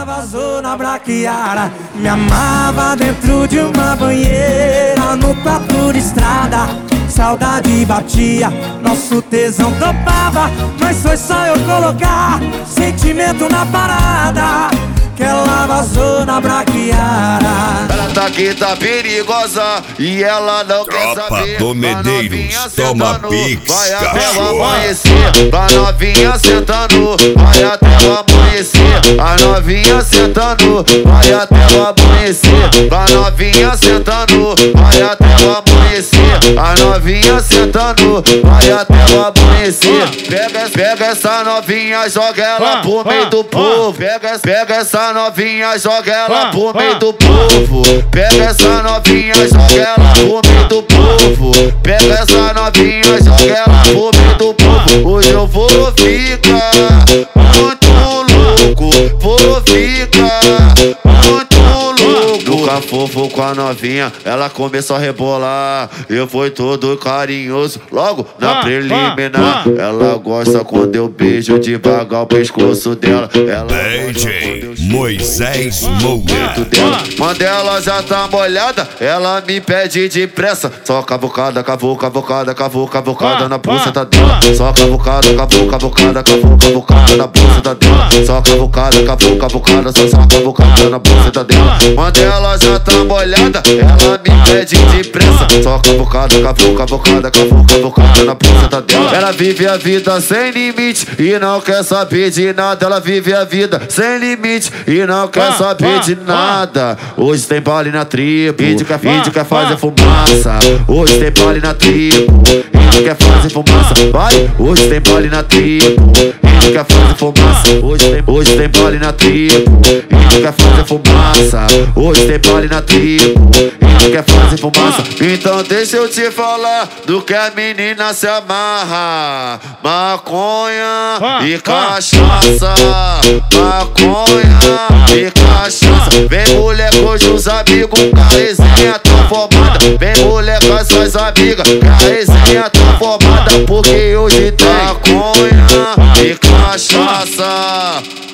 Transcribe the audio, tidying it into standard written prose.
vazou na braquiara, me amava dentro de uma banheira, no papo de estrada, saudade batia, nosso tesão topava, mas foi só eu colocar sentimento na parada, que ela vazou na braquiara. Ela tá aqui, tá perigosa e ela não quer saber. Do Medeiros, toma pix, vai até o cachorro. amanhecer. Vai novinha sentando, vai até o amanhecer. A novinha sentando, vai até o amanhecer. Vai novinha sentando, vai até o amanhecer. A novinha sentando, vai até o amanhecer. Pega essa novinha, joga ela pro meio do povo. Pega essa novinha, joga ela pro meio do povo. Pega essa novinha, joga ela pro meio do povo. Pega essa novinha, joga ela pro meio do povo. Hoje eu vou ficar muito louco, vou ficar muito louco. Nunca fofo com a novinha, ela começou a rebolar. Eu fui todo carinhoso, logo na preliminar. Ela gosta quando eu beijo devagar o pescoço dela. Ela DJ Moisés Moura. Quando ela já tá molhada, ela me pede depressa. Só cavucada, cavucada na buceta dela. Só cavucada, cavucada na buceta dela. Só cavucada, só cavucada na buceta dela. Quando ela já tá molhada, ela me pede depressa. Só cavucada na buceta dela. Ela vive a vida sem limite e não quer saber de nada. Ela vive a vida sem limite e não quer saber de nada. Hoje tem baile na tribo, índio quer fazer fumaça. Hoje tem baile na tribo, índio quer fazer fumaça. Vai, hoje tem baile na tribo, índio quer fazer fumaça. Hoje tem baile na tribo, índio quer fazer fumaça. Hoje tem baile na tribo, índio quer fazer fumaça. Então deixa eu te falar do que a menina se amarra: maconha e cachaça, maconha e cachaça. Vem mulher com os amigos, com a resenha tá formada. Vem mulher com as suas amigas, com a resenha tá formada. Porque hoje tem maconha e cachaça.